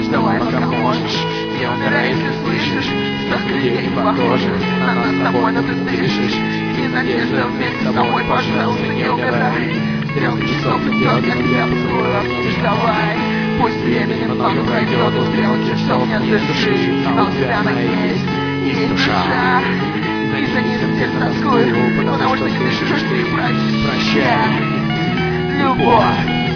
плачь, давай, пока можешь. Не умирай, если слышишь стук людей похожих на нас с тобой, но ты дышишь. И надежда вместе с тобой, пожалуйста, не умирай. Стрелки часов идет, я тебя поцелую, лишь давай. Пусть времени много пройдет, у стрелки часов нет души, но у тебя она есть душа. И за ней совсем тоскую, потому что не дышишь ты, прощай. Любовь.